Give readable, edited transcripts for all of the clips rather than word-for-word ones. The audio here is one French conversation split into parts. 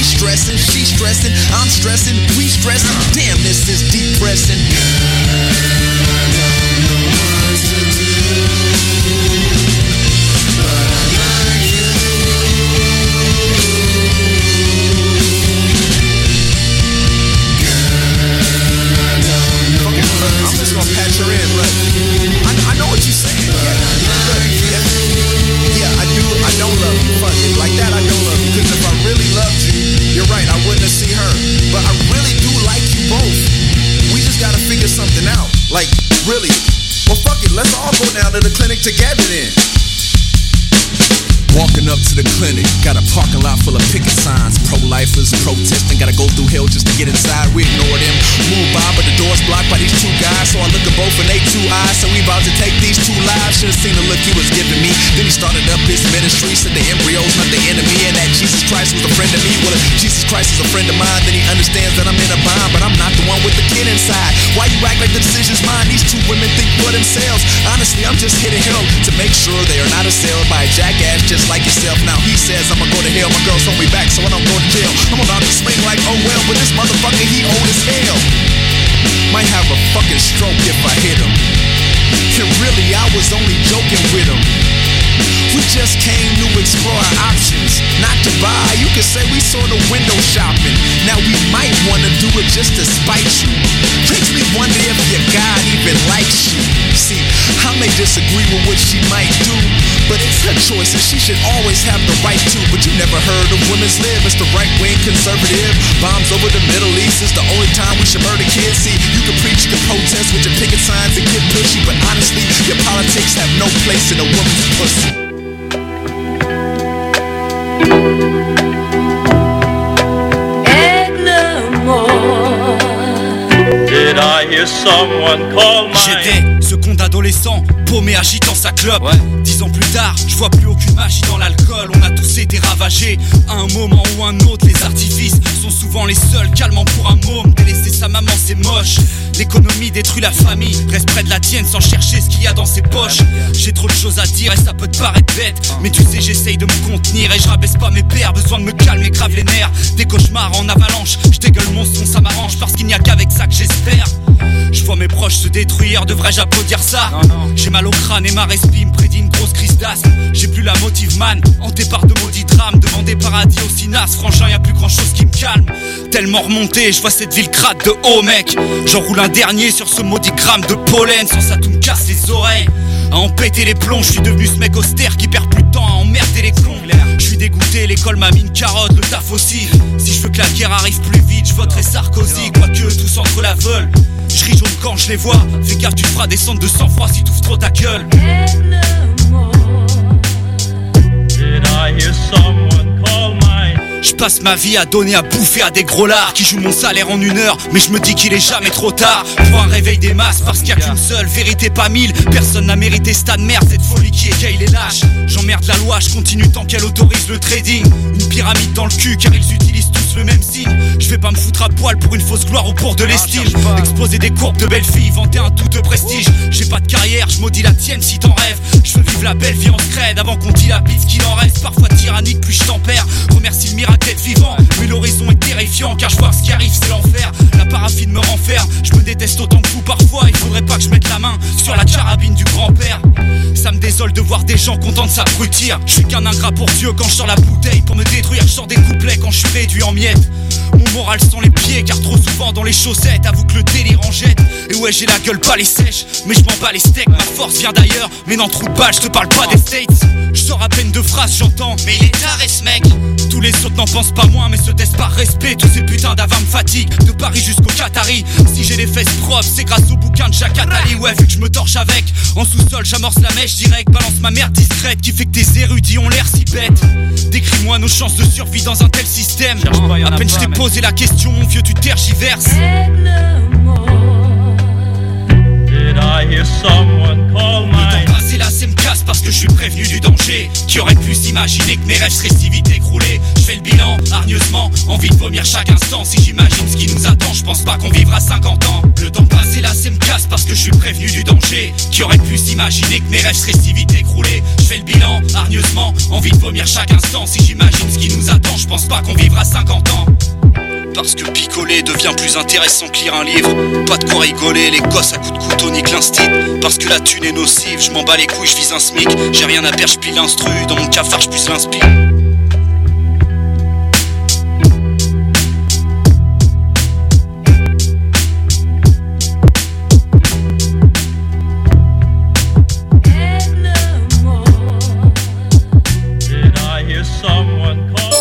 He's stressing, she's stressing, I'm stressing, we stressing. Damn, this is depressing. I'm just gonna patch her in, look. I know what you're saying. Yeah, I don't love you. Fuck it. Like that, I don't love you. Because if I really loved you, you're right, I wouldn't have seen her. But I really do like you both. We just gotta figure something out. Like, really. Well, fuck it. Let's all go down to the clinic together then. Walking up to the clinic, got a parking lot full of picket signs. Pro-lifers protesting, gotta go through hell just to get inside. We ignore them, move by, but the door's blocked by these two guys. So I look at both and they two eyes. So we about to take these two lives. Should've seen the look he was giving me. Then he started up his ministry, said the embryo's not the enemy, and that Jesus Christ was a friend of me. Well, if Jesus Christ is a friend of mine, then he understands that I'm in a bind. But I'm not the one with the kid inside. Why you act like the decision's mine? These two women think for themselves. Honestly, I'm just hitting hell to make sure they are not assailed by a jackass just like yourself. Now he says I'ma go to hell, my girl's hold me back so I don't go to jail. I'm about to swing like oh well, but this motherfucker he old as hell. Might have a fucking stroke if I hit him. And really I was only joking with him. We just came to explore our options, not to buy. You could say we sorta window shopping. Now we might wanna do it just to spite you. Makes me wonder if your God even likes you. See, I may disagree with what she might do, but it's her choice and she should always have the right to. But you never heard of women's lib, it's the right-wing conservative. Bombs over the Middle East is the only time we should murder kids. See, you can preach, you can protest with your picket signs and get pushy, but honestly, your politics have no place in a woman's pussy. Did I hear someone call my... J'étais ce con d'adolescent, paumé agitant sa clope. 10 ans plus tard, je vois plus aucune magie dans l'alcool. On a tous été ravagés, à un moment ou un autre. Les artifices sont souvent les seuls calmants pour un môme. Délaisser sa maman c'est moche. L'économie détruit la famille. Reste près de la tienne sans chercher ce qu'il y a dans ses poches. J'ai trop de choses à dire et ça peut te paraître bête, mais tu sais j'essaye de me contenir et je rabaisse pas mes pères. Besoin de me calmer, grave les nerfs. Des cauchemars en avalanche, je dégueule mon son, ça m'arrange. Parce qu'il n'y a qu'avec ça que j'espère. Je vois mes proches se détruire, devrais-je applaudir ça? J'ai mal au crâne et ma respi me prédit une grosse crise d'asthme. J'ai plus la motive man, hanté par de maudits drames. Devant des paradis au cinas, frangin y'a plus grand chose qui me calme. Tellement remonté, je vois cette ville crade de haut mec. J'enroule un dernier sur ce maudit gramme de pollen. Sans ça tout me casse les oreilles. À en péter les plombs, je suis devenu ce mec austère qui perd plus de temps à emmerder les cons. Je suis dégoûté, l'école m'a mis une carotte, le taf aussi. Si je veux que la guerre arrive plus vite, je voterai Sarkozy. Quoique tous entre la veulent, je ris jaune quand je les vois. Fais gaffe, tu te feras descendre de sang-froid si t'ouvres trop ta gueule. Did I hear someone call my... Je passe ma vie à donner à bouffer à des gros lards qui jouent mon salaire en 1 heure, mais je me dis qu'il est jamais trop tard pour un réveil des masses, parce qu'il y a qu'une seule vérité, pas 1000. Personne n'a mérité ce tas de merde, cette folie qui égaye les lâches. J'emmerde la loi, je continue tant qu'elle autorise le trading. Une pyramide dans le cul car ils utilisent tous le même signe. Je vais pas me foutre à poil pour une fausse gloire ou pour de l'estime. Exploser des courbes de belles filles, vanter un tout de prestige. J'ai pas de carrière, je maudis la tienne si t'en rêves. Je veux vivre la belle vie en scred avant qu'on dilapide ce qu'il en reste. Parfois tyrannique puis je tempère. Remercie le miracle d'être vivant, mais l'horizon est terrifiant car je vois ce qui arrive c'est l'enfer. La paraffine me renferme, je me déteste autant que vous parfois. Il faudrait pas que je mette la main sur la carabine du grand-père. Ça me désole de voir des gens contents de s'abrutir. Je suis qu'un ingrat pour Dieu quand je sors la bouteille pour me détruire. Je sors des couplets quand je suis réduit en miettes. Mon moral sans les pieds car trop souvent dans les chaussettes. Avoue que le délire en jette. Et ouais j'ai la gueule pas les sèches, mais je m'en bats les steaks. Ma force vient d'ailleurs, mais n'en trou de balle, je te parle pas des States. Je sors à peine de phrases, j'entends mais il est taré ce mec. Tous les autres n'en pensent pas moins mais se taisent par respect. Tous ces putains d'avants me fatiguent, de Paris jusqu'au Qatari. Si j'ai les fesses propres c'est grâce au bouquin de Jacques Attali. Ouais vu que je me torche avec, en sous-sol j'amorce la mèche direct. Balance ma merde discrète qui fait que tes érudits ont l'air si bêtes. Décris-moi nos chances de survie dans un tel système. À peine je t'ai posé la question mon vieux tu tergiverses. Did I hear someone call my... Le temps passé là, me casse parce que je suis prévenu du danger. Qui aurait pu s'imaginer que mes rêves seraient si vite écroulés? Je fais le bilan, hargneusement, envie de vomir chaque instant. Si j'imagine ce qui nous attend, je pense pas qu'on vivra 50 ans. Le temps passé là, me casse parce que je suis prévenu du danger. Qui aurait pu s'imaginer que mes rêves seraient si vite écroulés? Je fais le bilan, hargneusement, envie de vomir chaque instant. Si j'imagine ce qui nous attend, je pense pas qu'on vivra 50 ans. Parce que picoler devient plus intéressant que lire un livre. Pas de quoi rigoler, les gosses à coups de couteau niquent l'instit. Parce que la thune est nocive, je m'en bats les couilles, je vise un smic. J'ai rien à perdre, je pile l'instru, dans mon cafard je puisse l'inspire. Did I hear someone call?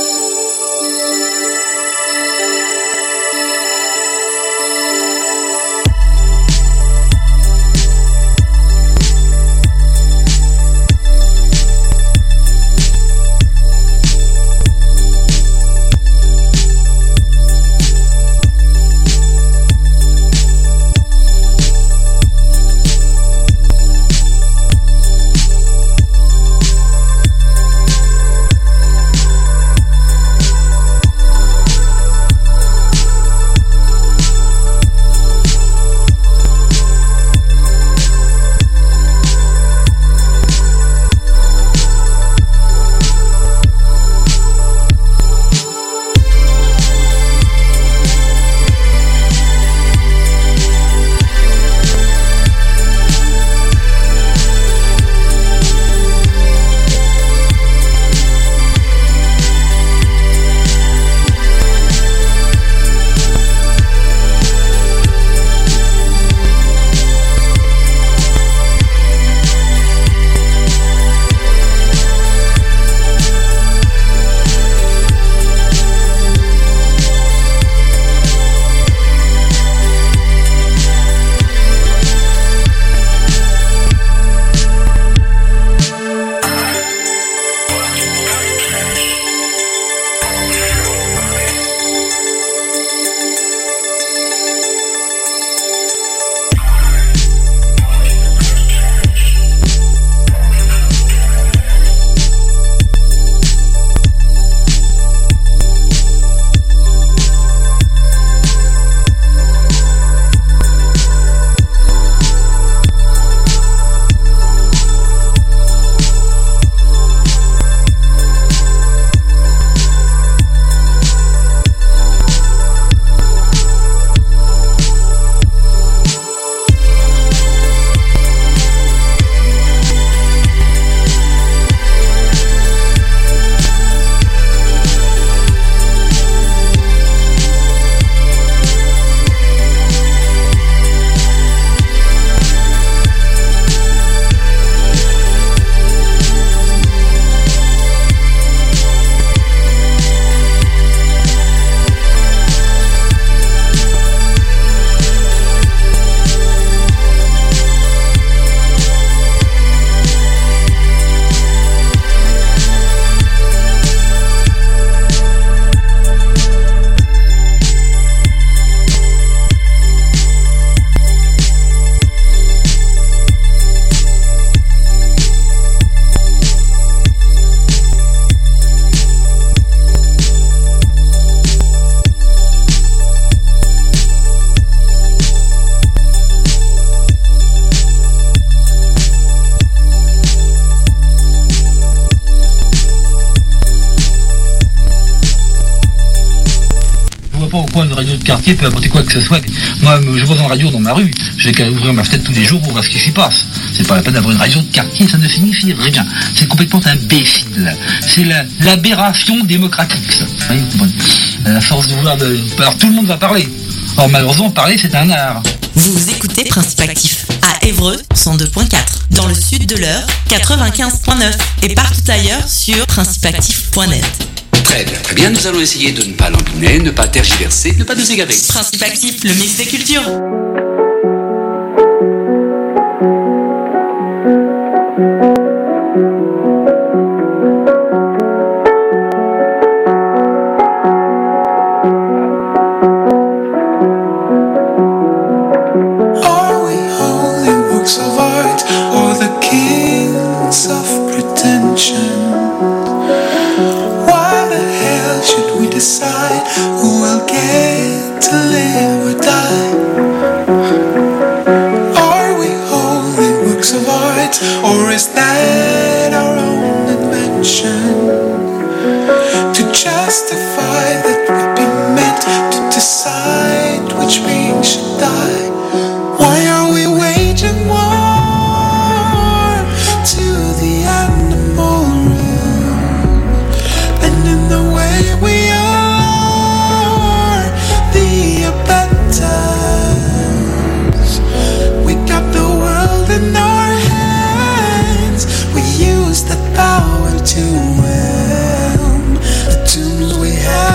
pourquoi une radio de quartier peut apporter quoi que ce soit. Moi, je vois une radio dans ma rue, j'ai qu'à ouvrir ma fenêtre tous les jours pour voir ce qui s'y passe. C'est pas la peine d'avoir une radio de quartier, ça ne signifie rien. C'est complètement imbécile. C'est l'aberration démocratique, ça. Vous voyez, la force de vouloir de... Alors tout le monde va parler. Or malheureusement, parler, c'est un art. Vous écoutez Principe Actif à Évreux 102.4, dans le sud de l'Eure 95.9 et partout ailleurs sur principeactif.net. Très bien, nous allons essayer de ne pas lambiner, ne pas tergiverser, ne pas nous égarer. Principe Actif, le mix des cultures. Are we holy works of art or the key? to live or die? Are we holy works of art, or is that our own invention to justify that we've been meant to decide which being should die? Why are we waging war to the animal realm? And in the way we are the abettors. We got the world in our hands. We use that power to whelm the tombs we have.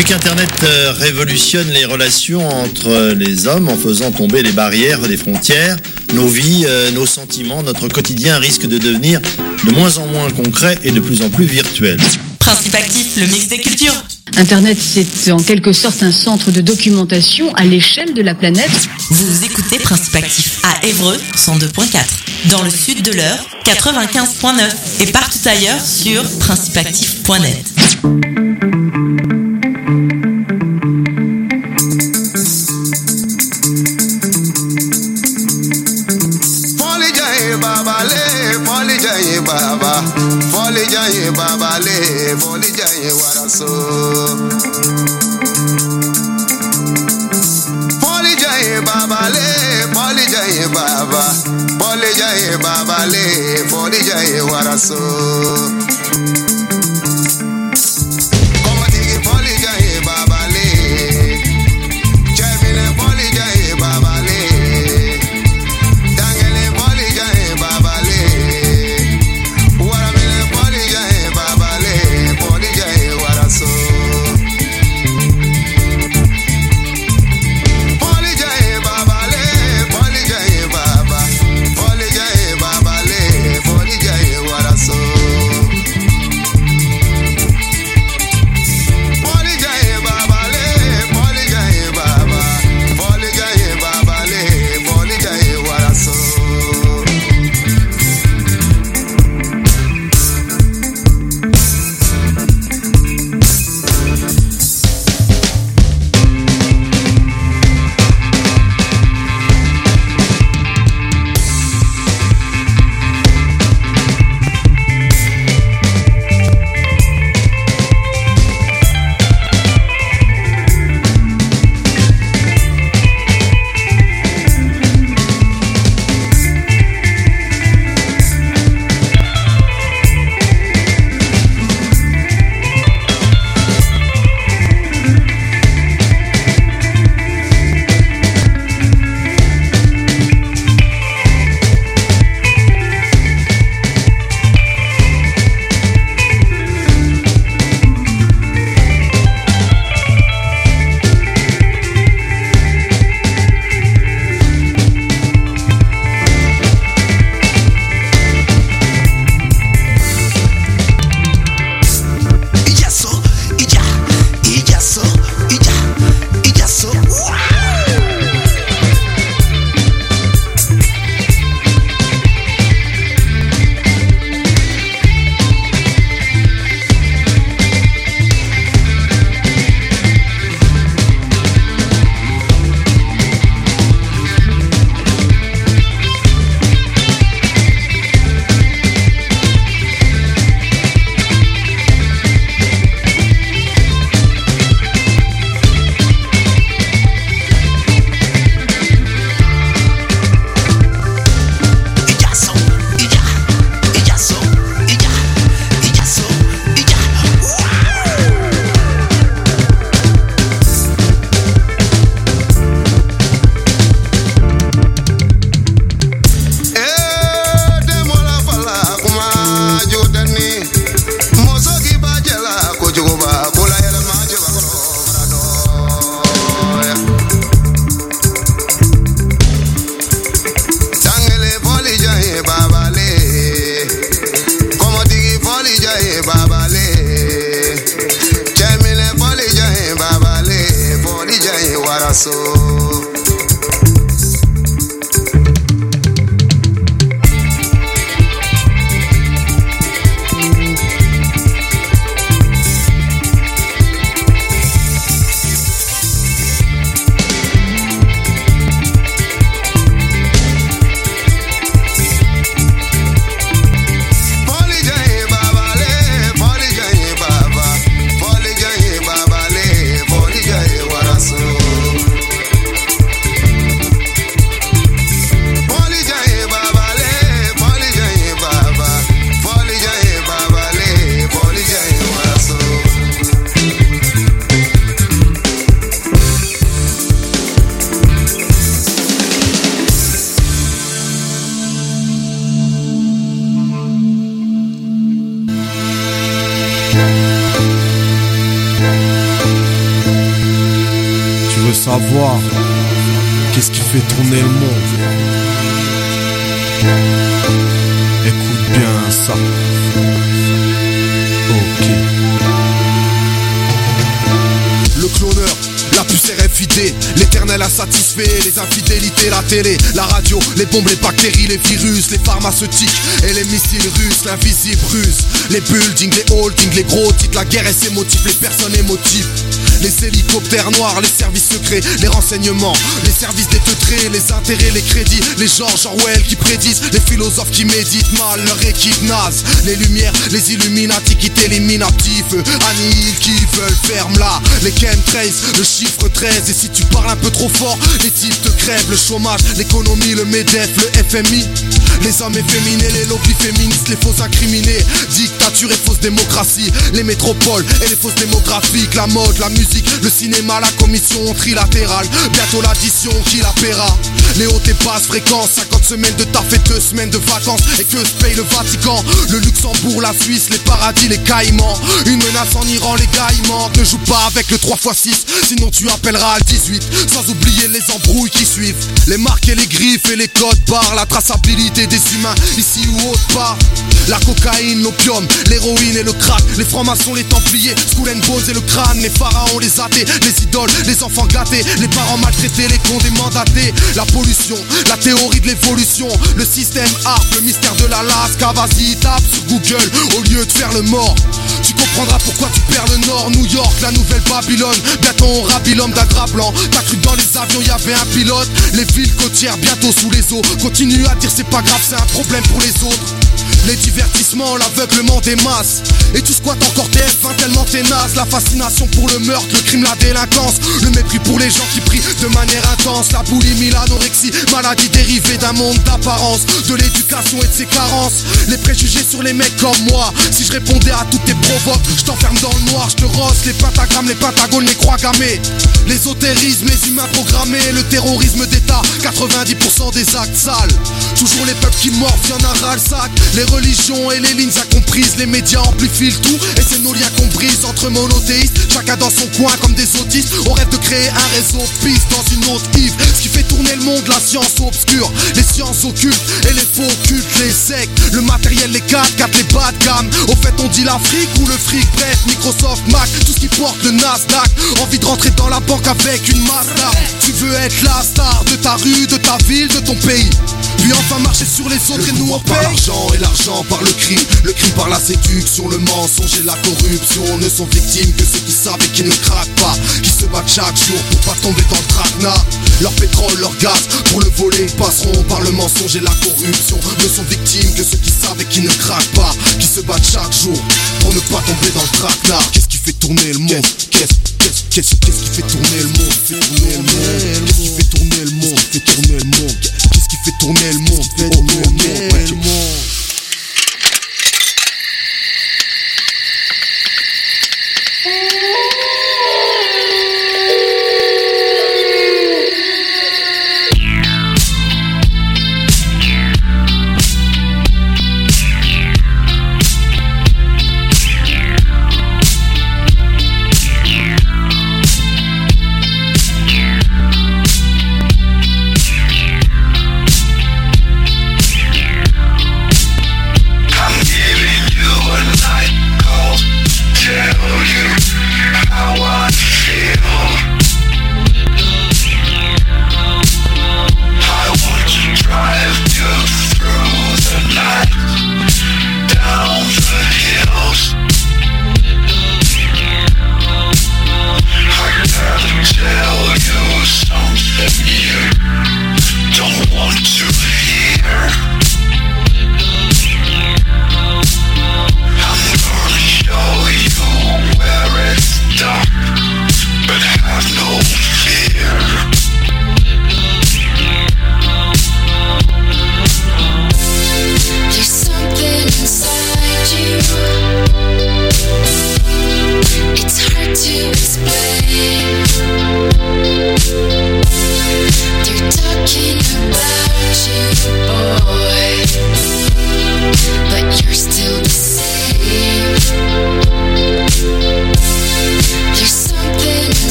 Depuis qu'Internet révolutionne les relations entre les hommes en faisant tomber les barrières des frontières, nos vies, nos sentiments, notre quotidien risque de devenir de moins en moins concret et de plus en plus virtuel. Principe actif, le mix des cultures. Internet, c'est en quelque sorte un centre de documentation à l'échelle de la planète. Vous écoutez Principe actif à Évreux 102.4, dans le sud de l'Eure 95.9 et partout ailleurs sur principeactif.net. Baba le foli jaye waraso foli jaye baba le foli jaye baba foli jaye baba le foli jaye waraso como digi foli jaye baba le chemine foli jaye baba le dangele foli jaye baba le savoir qu'est-ce qui fait tourner le monde. Écoute bien ça. Ok. Le cloneur, la puce RFID, l'éternel insatisfait, les infidélités, la télé, la radio, les bombes, les bactéries, les virus, les pharmaceutiques et les missiles russes, l'invisible ruse, les buildings, les holdings, les gros titres, la guerre et ses motifs, les personnes émotives. Les hélicoptères noirs, les services secrets, les renseignements, les services déteutrés, les intérêts, les crédits, les George Orwell qui prédisent, les philosophes qui méditent mal, leur équipe naze, les lumières, les Illuminati qui t'éliminent à petit feu, annihilent qui veulent, ferme là, les chemtrails, le chiffre 13, et si tu parles un peu trop fort, les types te crèvent, le chômage, l'économie, le MEDEF, le FMI, les hommes efféminés, les lobbies féministes, les faux incriminés, dictature et fausse démocratie, les métropoles et les fausses démographiques, la mode, la musique, le cinéma, la commission trilatérale, bientôt l'addition qui la paiera. Les hautes et basses fréquences, 50 semaines de taf et 2 semaines de vacances. Et que se paye le Vatican, le Luxembourg, la Suisse, les paradis, les Caïmans. Une menace en Iran, les gars ils mentent. Ne joue pas avec le 3x6, sinon tu appelleras le 18. Sans oublier les embrouilles qui suivent, les marques et les griffes et les codes barres, la traçabilité des humains, ici ou autre part. La cocaïne, l'opium, l'héroïne et le crack, les francs-maçons, les templiers, Skull and Bones et le crâne, les pharaons, les athées, les idoles, les enfants gâtés, les parents maltraités, les cons des mandatés, la pollution, la théorie de l'évolution, le système ARP, le mystère de l'Alaska. Vas-y, tape sur Google au lieu de faire le mort. Tu comprendras pourquoi tu perds le nord. New York, la nouvelle Babylone, bientôt on rabille l'homme d'un drap blanc. T'as cru que dans les avions y'avait un pilote, les villes côtières bientôt sous les eaux. Continue à dire c'est pas grave, c'est un problème pour les autres. Les divertissements, l'aveuglement des masses. Et tu squattes encore TF1 tellement t'es naze. La fascination pour le meurtre, le crime, la délinquance, le mépris pour les gens qui prient de manière intense. La boulimie, l'anorexie, maladie dérivée d'un monde d'apparence, de l'éducation et de ses carences. Les préjugés sur les mecs comme moi. Si je répondais à toutes tes provoques, je t'enferme dans le noir, je te rosse. Les pentagrammes, les pentagones, les croix gammées, l'ésotérisme, les humains programmés, le terrorisme d'État, 90% des actes sales. Toujours les peuples qui mordent, y'en a ras le sac. Les religions et les lignes incomprises, les médias amplifient le tout et c'est nos liens qu'on brise entre monothéistes, chacun dans son coin comme des autistes. On rêve de créer un réseau piste dans une autre Yves. Ce qui fait tourner le monde, la science obscure, les sciences occultes et les faux cultes, les sectes, le matériel, les 4x4, les bas de gamme. Au fait on dit l'Afrique ou le fric, bref, Microsoft, Mac, tout ce qui porte le Nasdaq. Envie de rentrer dans la banque avec une Mazda. Tu veux être la star de ta rue, de ta ville, de ton pays, puis enfin marcher sur les autres et nous on paye. L'argent et l'argent par le crime par la séduction, le mensonge et la corruption ne sont victimes que ceux qui savent et qui ne craquent pas, qui se battent chaque jour pour pas tomber dans le traquenard. Leur pétrole, leur gaz, pour le voler ils passeront par le mensonge et la corruption. Ne sont victimes que ceux qui savent et qui ne craquent pas, qui se battent chaque jour pour ne pas tomber dans le traquenard. Qu'est-ce qui fait tourner le monde? Qu'est-ce qui fait tourner le monde? Qu'est-ce qui fait tourner le monde? Qu'est-ce qui fait tourner le monde? Qu'est-ce qui fait tourner le